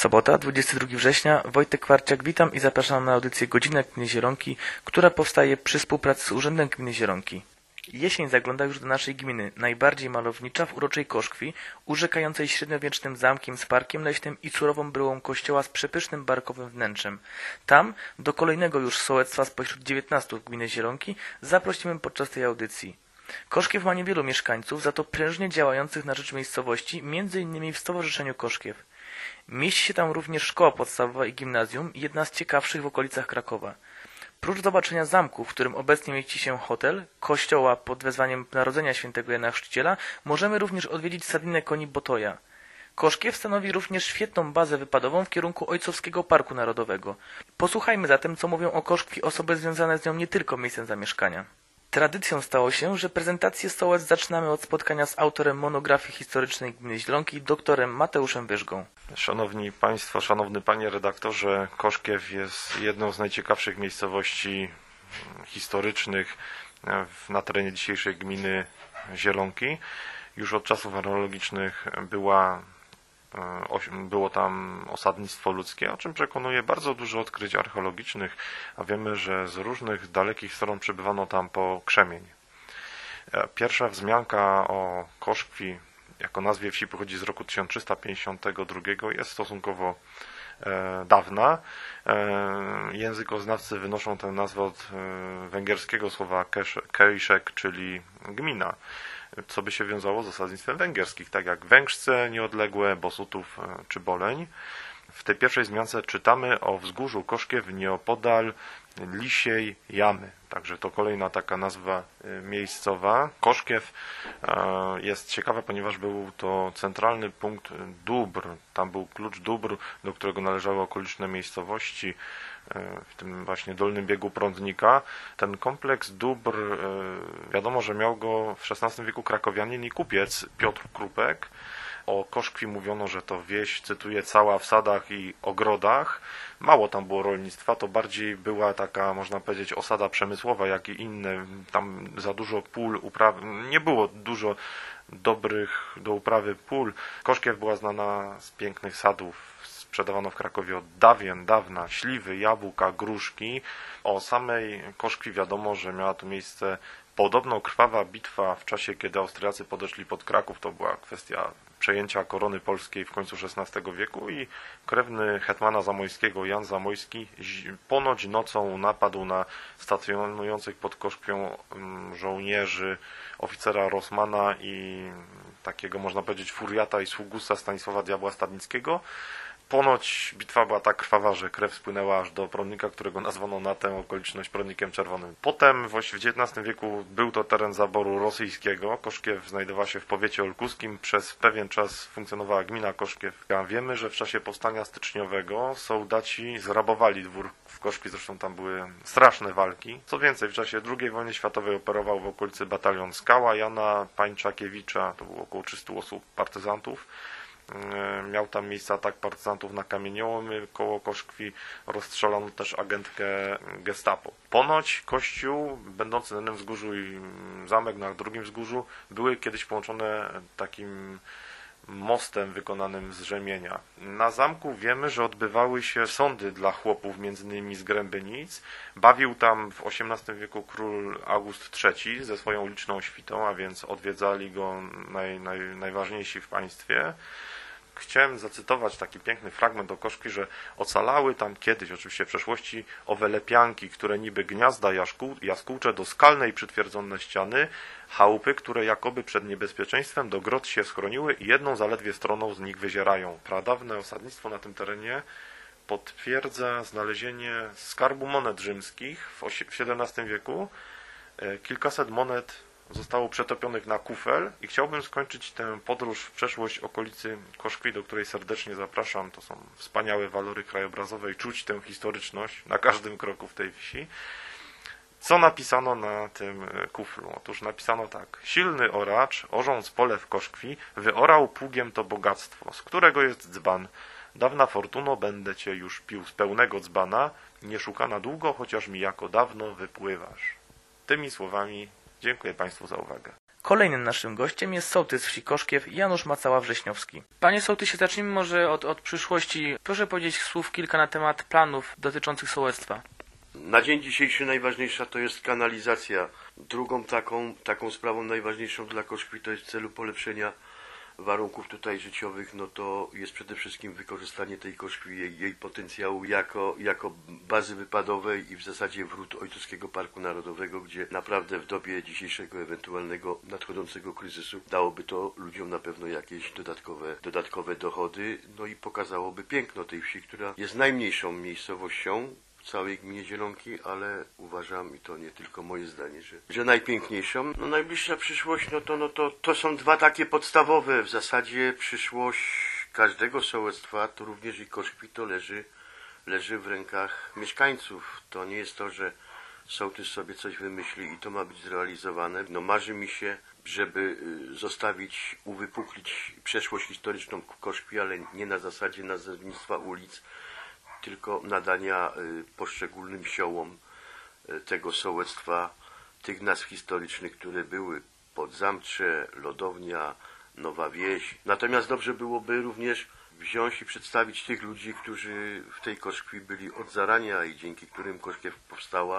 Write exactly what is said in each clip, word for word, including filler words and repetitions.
Sobota, dwudziestego drugiego września. Wojtek Kwarciak, witam i zapraszam na audycję Godzina Gminy Zielonki, która powstaje przy współpracy z Urzędem Gminy Zielonki. Jesień zagląda już do naszej gminy, najbardziej malownicza w uroczej Koszkwi, urzekającej średniowiecznym zamkiem z parkiem leśnym i surową bryłą kościoła z przepysznym barokowym wnętrzem. Tam, do kolejnego już sołectwa spośród dziewiętnastu gminy Zielonki, zaprosimy podczas tej audycji. Koszkiew ma niewielu mieszkańców, za to prężnie działających na rzecz miejscowości, między innymi w Stowarzyszeniu Koszkiew. Mieści się tam również szkoła podstawowa i gimnazjum, jedna z ciekawszych w okolicach Krakowa. Prócz zobaczenia zamku, w którym obecnie mieści się hotel, kościoła pod wezwaniem Narodzenia Świętego Jana Chrzciciela, możemy również odwiedzić stadninę koni Botoja. Koszkiew stanowi również świetną bazę wypadową w kierunku Ojcowskiego Parku Narodowego. Posłuchajmy zatem, co mówią o Koszkwi osoby związane z nią nie tylko miejscem zamieszkania. Tradycją stało się, że prezentację sołec zaczynamy od spotkania z autorem monografii historycznej Gminy Zielonki, doktorem Mateuszem Wyżgą. Szanowni Państwo, szanowny Panie redaktorze, Koszkiew jest jedną z najciekawszych miejscowości historycznych na terenie dzisiejszej gminy Zielonki. Już od czasów archeologicznych była, było tam osadnictwo ludzkie, o czym przekonuje bardzo dużo odkryć archeologicznych, a wiemy, że z różnych dalekich stron przybywano tam po krzemień. Pierwsza wzmianka o Koszkwi jako nazwie wsi pochodzi z roku tysiąc trzysta pięćdziesiątego drugiego, jest stosunkowo e, dawna. E, językoznawcy wynoszą tę nazwę od e, węgierskiego słowa kejszek, czyli gmina, co by się wiązało z osadnictwem węgierskim, tak jak Węgrzce nieodległe, Bosutów e, czy Boleń. W tej pierwszej wzmiance czytamy o wzgórzu Koszkiew nieopodal Lisiej Jamy. Także to kolejna taka nazwa miejscowa. Koszkiew jest ciekawa, ponieważ był to centralny punkt dóbr. Tam był klucz dóbr, do którego należały okoliczne miejscowości, w tym właśnie dolnym biegu Prądnika. Ten kompleks dóbr, wiadomo, że miał go w szesnastym wieku krakowianin i kupiec Piotr Krupek. O Koszkwi mówiono, że to wieś, cytuję, cała w sadach i ogrodach. Mało tam było rolnictwa, to bardziej była taka, można powiedzieć, osada przemysłowa, jak i inne. Tam za dużo pól, upraw... nie było dużo dobrych do uprawy pól. Koszkiew była znana z pięknych sadów. Sprzedawano w Krakowie od dawien, dawna śliwy, jabłka, gruszki. O samej Koszkwi wiadomo, że miała tu miejsce podobno krwawa bitwa w czasie, kiedy Austriacy podeszli pod Kraków. To była kwestia przejęcia korony polskiej w końcu szesnastego wieku i krewny hetmana zamojskiego Jan Zamojski ponoć nocą napadł na stacjonujących pod Koszkwią żołnierzy oficera Rossmana i takiego, można powiedzieć, furiata i sługusa Stanisława Diabła Stadnickiego. Ponoć bitwa była tak krwawa, że krew spłynęła aż do Prądnika, którego nazwano na tę okoliczność Prądnikiem Czerwonym. Potem właśnie w dziewiętnastym wieku był to teren zaboru rosyjskiego. Koszkiew znajdowała się w powiecie olkuskim. Przez pewien czas funkcjonowała gmina Koszkiew. A wiemy, że w czasie powstania styczniowego sołdaci zrabowali dwór w Koszkwi, zresztą tam były straszne walki. Co więcej, w czasie drugiej wojny światowej operował w okolicy batalion Skała Jana Pańczakiewicza, to było około trzystu osób partyzantów. Miał tam miejsce atak partyzantów na kamieniołomy koło Koszkwi, rozstrzelano też agentkę gestapo. Ponoć kościół, będący na jednym wzgórzu i zamek na drugim wzgórzu, były kiedyś połączone takim mostem wykonanym z rzemienia. Na zamku wiemy, że odbywały się sądy dla chłopów, między innymi z Grębynic. Bawił tam w osiemnastym wieku król August trzeci ze swoją liczną świtą, a więc odwiedzali go naj, naj, najważniejsi w państwie. Chciałem zacytować taki piękny fragment o Koszkwi, że ocalały tam kiedyś, oczywiście w przeszłości, owe lepianki, które niby gniazda jaskół, jaskółcze do skalnej przytwierdzone ściany, chałupy, które jakoby przed niebezpieczeństwem do grot się schroniły i jedną zaledwie stroną z nich wyzierają. Pradawne osadnictwo na tym terenie potwierdza znalezienie skarbu monet rzymskich w siedemnastym wieku. Kilkaset monet zostało przetopionych na kufel i chciałbym skończyć tę podróż w przeszłość okolicy Koszkwi, do której serdecznie zapraszam. To są wspaniałe walory krajobrazowe i czuć tę historyczność na każdym kroku w tej wsi. Co napisano na tym kuflu? Otóż napisano tak. Silny oracz, orząc pole w Koszkwi, wyorał pługiem to bogactwo, z którego jest dzban. Dawna fortuno, będę cię już pił z pełnego dzbana, nie szukana długo, chociaż mi jako dawno wypływasz. Tymi słowami dziękuję Państwu za uwagę. Kolejnym naszym gościem jest sołtys wsi Koszkiew Janusz Macała-Wrześniowski. Panie sołtysie, zacznijmy może od, od przyszłości. Proszę powiedzieć słów kilka na temat planów dotyczących sołectwa. Na dzień dzisiejszy najważniejsza to jest kanalizacja. Drugą taką, taką sprawą najważniejszą dla Koszkwi to jest w celu polepszenia warunków tutaj życiowych, no to jest przede wszystkim wykorzystanie tej Koszkwi, jej, jej potencjału jako, jako bazy wypadowej i w zasadzie wrót Ojcowskiego Parku Narodowego, gdzie naprawdę w dobie dzisiejszego ewentualnego nadchodzącego kryzysu dałoby to ludziom na pewno jakieś dodatkowe, dodatkowe dochody, no i pokazałoby piękno tej wsi, która jest najmniejszą miejscowością w całej gminie Zielonki, ale uważam, i to nie tylko moje zdanie, że, że najpiękniejszą. No najbliższa przyszłość, no to, no to, to są dwa takie podstawowe. W zasadzie przyszłość każdego sołectwa, to również i Koszkwi, to leży, leży w rękach mieszkańców. To nie jest to, że sołtys sobie coś wymyśli i to ma być zrealizowane. No marzy mi się, żeby zostawić, uwypuklić przeszłość historyczną Koszkwi, ale nie na zasadzie nazewnictwa ulic, tylko nadania poszczególnym siołom tego sołectwa tych nazw historycznych, które były: Podzamcze, Lodownia, Nowa Wieś. Natomiast dobrze byłoby również wziąć i przedstawić tych ludzi, którzy w tej Koszkwi byli od zarania i dzięki którym Koszkiew powstała.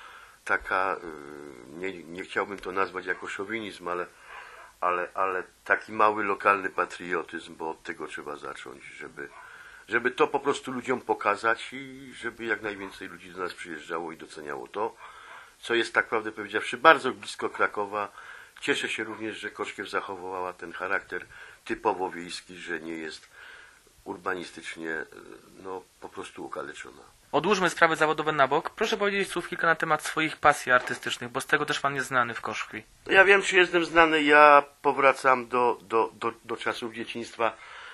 Taka, nie, nie chciałbym to nazwać jako szowinizm, ale, ale, ale taki mały lokalny patriotyzm, bo od tego trzeba zacząć, żeby żeby to po prostu ludziom pokazać i żeby jak najwięcej ludzi do nas przyjeżdżało i doceniało to, co jest, tak prawdę powiedziawszy, bardzo blisko Krakowa. Cieszę się również, że Koszkiew zachowała ten charakter typowo wiejski, że nie jest urbanistycznie no, po prostu okaleczona. Odłóżmy sprawy zawodowe na bok. Proszę powiedzieć słów kilka na temat swoich pasji artystycznych, bo z tego też pan jest znany w Koszkwi. Ja wiem, czy jestem znany. Ja powracam do, do, do, do czasów dzieciństwa.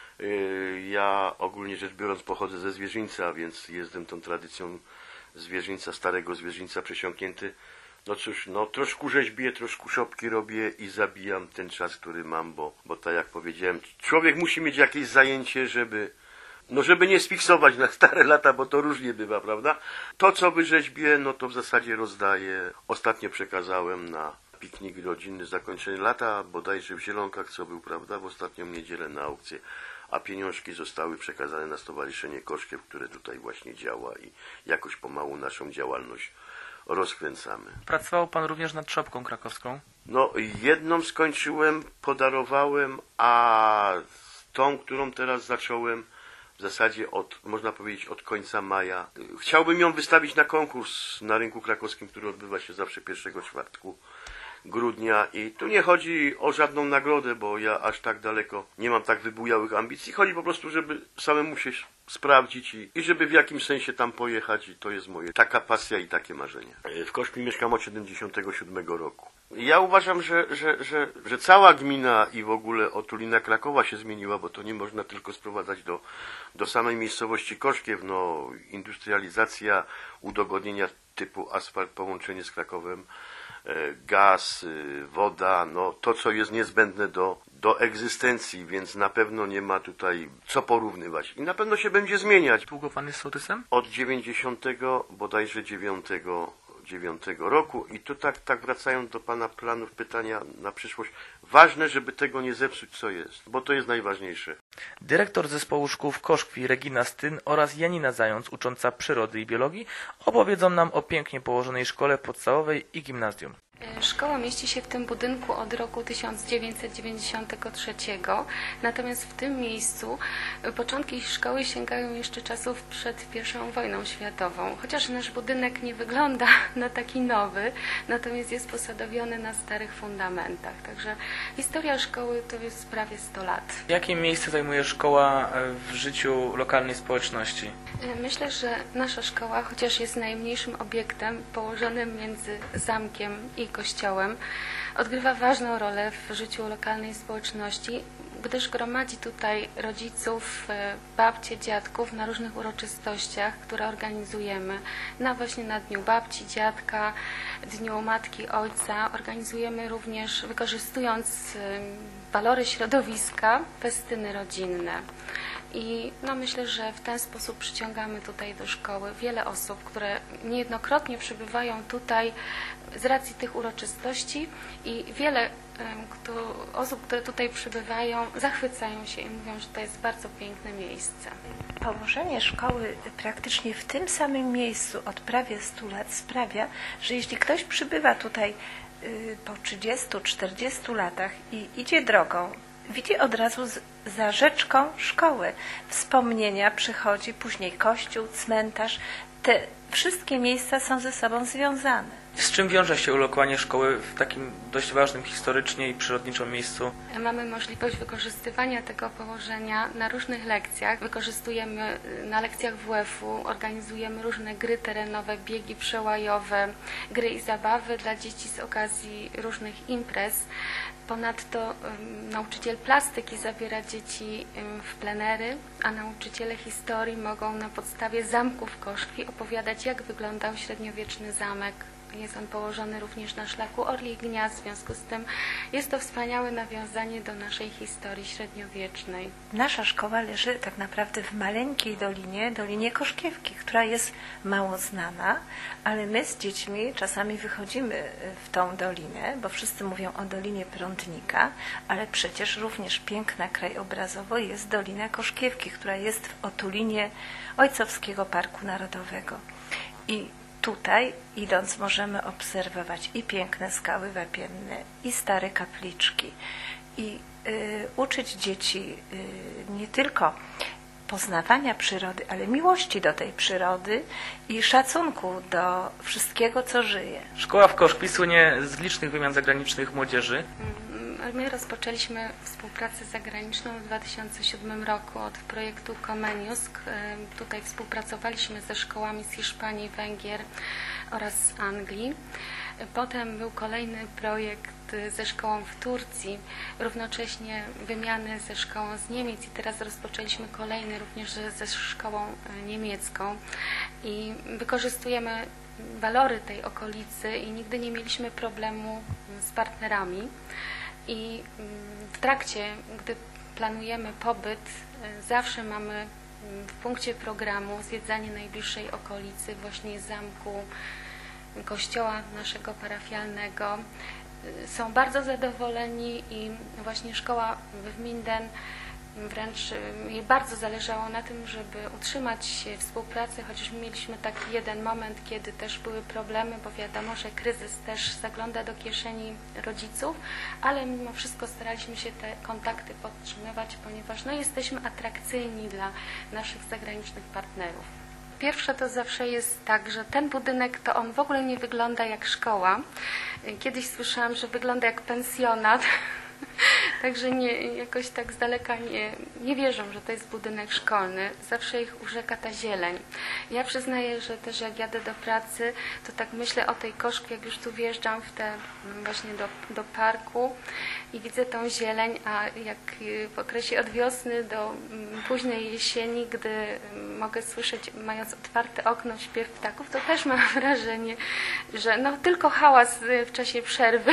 Ja ogólnie rzecz biorąc pochodzę ze Zwierzyńca, więc jestem tą tradycją Zwierzyńca, starego Zwierzyńca przesiąknięty. No cóż, no troszkę rzeźbię, troszkę szopki robię i zabijam ten czas, który mam, bo, bo tak jak powiedziałem, człowiek musi mieć jakieś zajęcie, żeby, no żeby nie sfiksować na stare lata, bo to różnie bywa, prawda? To, co wyrzeźbię, no to w zasadzie rozdaję. Ostatnio przekazałem na piknik rodzinny zakończenie lata, bodajże w Zielonkach, co był, prawda, w ostatnią niedzielę na aukcję. A pieniążki zostały przekazane na Stowarzyszenie Koszkiew, które tutaj właśnie działa i jakoś pomału naszą działalność rozkręcamy. Pracował pan również nad szopką krakowską? No, jedną skończyłem, podarowałem, a tą, którą teraz zacząłem, w zasadzie od, można powiedzieć, od końca maja. Chciałbym ją wystawić na konkurs na rynku krakowskim, który odbywa się zawsze pierwszego czwartku grudnia i tu nie chodzi o żadną nagrodę, bo ja aż tak daleko nie mam tak wybujałych ambicji. Chodzi po prostu, żeby samemu się sprawdzić i, i żeby w jakimś sensie tam pojechać i to jest moje taka pasja i takie marzenie. W Koszkwi mieszkam od siedemdziesiątego siódmego roku. Ja uważam, że, że, że, że cała gmina i w ogóle otulina Krakowa się zmieniła, bo to nie można tylko sprowadzać do, do samej miejscowości Koszkiew. No, industrializacja, udogodnienia typu asfalt, połączenie z Krakowem, gaz, woda, no to, co jest niezbędne do, do egzystencji, więc na pewno nie ma tutaj co porównywać. I na pewno się będzie zmieniać. Długo pan jest sołtysem? Od dziewięćdziesiątego bodajże dziewiątego dziewiątego roku. I tu tak, tak wracając do pana planów, pytania na przyszłość. Ważne, żeby tego nie zepsuć, co jest, bo to jest najważniejsze. Dyrektor zespołu szkół w Koszkwi Regina Styn oraz Janina Zając, ucząca przyrody i biologii, opowiedzą nam o pięknie położonej szkole podstawowej i gimnazjum. Szkoła mieści się w tym budynku od roku tysiąc dziewięćset dziewięćdziesiątego trzeciego, natomiast w tym miejscu początki szkoły sięgają jeszcze czasów przed pierwszą wojną światową. Chociaż nasz budynek nie wygląda na taki nowy, natomiast jest posadowiony na starych fundamentach. Także historia szkoły to jest prawie sto lat. Jakie miejsce zajmuje szkoła w życiu lokalnej społeczności? Myślę, że nasza szkoła, chociaż jest najmniejszym obiektem położonym między zamkiem i kościołem, odgrywa ważną rolę w życiu lokalnej społeczności, gdyż gromadzi tutaj rodziców, babcie, dziadków na różnych uroczystościach, które organizujemy. Na właśnie na Dniu Babci, Dziadka, Dniu Matki, Ojca. Organizujemy również, wykorzystując walory środowiska, festyny rodzinne. I no myślę, że w ten sposób przyciągamy tutaj do szkoły wiele osób, które niejednokrotnie przybywają tutaj z racji tych uroczystości i wiele em, kto, osób, które tutaj przybywają, zachwycają się i mówią, że to jest bardzo piękne miejsce. Położenie szkoły praktycznie w tym samym miejscu od prawie stu lat sprawia, że jeśli ktoś przybywa tutaj y, po trzydziestu czterdziestu latach i idzie drogą, widzi od razu z, za rzeczką szkołę. Wspomnienia przychodzi, później kościół, cmentarz. Te wszystkie miejsca są ze sobą związane. Z czym wiąże się ulokowanie szkoły w takim dość ważnym historycznie i przyrodniczym miejscu? Mamy możliwość wykorzystywania tego położenia na różnych lekcjach. Wykorzystujemy na lekcjach W F-u, organizujemy różne gry terenowe, biegi przełajowe, gry i zabawy dla dzieci z okazji różnych imprez. Ponadto um, nauczyciel plastyki zabiera dzieci um, w plenery, a nauczyciele historii mogą na podstawie zamków Koszkwi opowiadać, jak wyglądał średniowieczny zamek. Jest on położony również na szlaku Orlich Gniazd, w związku z tym jest to wspaniałe nawiązanie do naszej historii średniowiecznej. Nasza szkoła leży tak naprawdę w maleńkiej dolinie, Dolinie Koszkiewki, która jest mało znana, ale my z dziećmi czasami wychodzimy w tą dolinę, bo wszyscy mówią o Dolinie Prądnika, ale przecież również piękna krajobrazowo jest Dolina Koszkiewki, która jest w otulinie Ojcowskiego Parku Narodowego. I tutaj, idąc, możemy obserwować i piękne skały wapienne, i stare kapliczki, i y, uczyć dzieci y, nie tylko poznawania przyrody, ale miłości do tej przyrody i szacunku do wszystkiego, co żyje. Szkoła w Koszkwi słynie z licznych wymian zagranicznych młodzieży. My rozpoczęliśmy współpracę zagraniczną w dwa tysiące siódmym roku od projektu Comenius. Tutaj współpracowaliśmy ze szkołami z Hiszpanii, Węgier oraz z Anglii. Potem był kolejny projekt ze szkołą w Turcji, równocześnie wymiany ze szkołą z Niemiec i teraz rozpoczęliśmy kolejny również ze szkołą niemiecką i wykorzystujemy walory tej okolicy i nigdy nie mieliśmy problemu z partnerami. I w trakcie, gdy planujemy pobyt, zawsze mamy w punkcie programu zwiedzanie najbliższej okolicy, właśnie zamku, kościoła naszego parafialnego. Są bardzo zadowoleni i właśnie szkoła w Minden wręcz jej bardzo zależało na tym, żeby utrzymać współpracę, chociaż mieliśmy taki jeden moment, kiedy też były problemy, bo wiadomo, że kryzys też zagląda do kieszeni rodziców, ale mimo wszystko staraliśmy się te kontakty podtrzymywać, ponieważ no, jesteśmy atrakcyjni dla naszych zagranicznych partnerów. Pierwsze to zawsze jest tak, że ten budynek to on w ogóle nie wygląda jak szkoła. Kiedyś słyszałam, że wygląda jak pensjonat. Także nie, jakoś tak z daleka nie, nie wierzą, że to jest budynek szkolny. Zawsze ich urzeka ta zieleń. Ja przyznaję, że też jak jadę do pracy, to tak myślę o tej Koszkwi, jak już tu wjeżdżam w te, właśnie do, do parku i widzę tą zieleń, a jak w okresie od wiosny do późnej jesieni, gdy mogę słyszeć, mając otwarte okno, śpiew ptaków, to też mam wrażenie, że no tylko hałas w czasie przerwy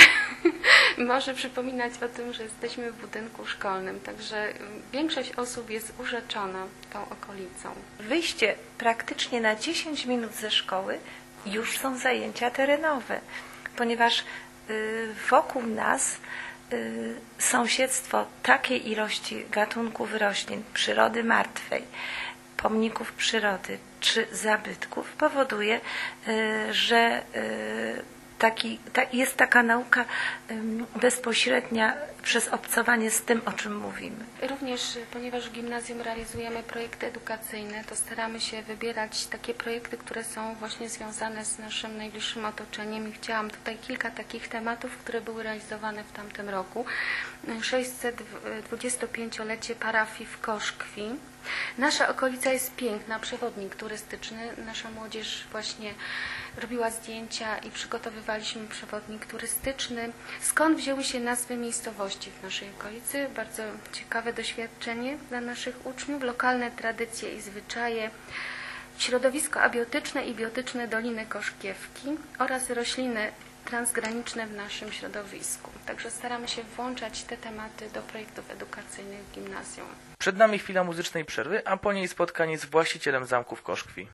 może przypominać o tym, że jesteśmy w budynku szkolnym. Także większość osób jest urzeczona tą okolicą. Wyjście praktycznie na dziesięć minut ze szkoły już są zajęcia terenowe, ponieważ y, wokół nas y, sąsiedztwo takiej ilości gatunków roślin, przyrody martwej, pomników przyrody czy zabytków powoduje, y, że y, Taki, ta, jest taka nauka um, bezpośrednia przez obcowanie z tym, o czym mówimy. Również, ponieważ w gimnazjum realizujemy projekty edukacyjne, to staramy się wybierać takie projekty, które są właśnie związane z naszym najbliższym otoczeniem i chciałam tutaj kilka takich tematów, które były realizowane w tamtym roku. sześćset dwudziestopięciolecie parafii w Koszkwi. Nasza okolica jest piękna, przewodnik turystyczny. Nasza młodzież właśnie robiła zdjęcia i przygotowywaliśmy przewodnik turystyczny. Skąd wzięły się nazwy miejscowości w naszej okolicy? Bardzo ciekawe doświadczenie dla naszych uczniów. Lokalne tradycje i zwyczaje, środowisko abiotyczne i biotyczne Doliny Koszkiewki oraz rośliny transgraniczne w naszym środowisku. Także staramy się włączać te tematy do projektów edukacyjnych w gimnazjum. Przed nami chwila muzycznej przerwy, a po niej spotkanie z właścicielem zamku w Koszkwi.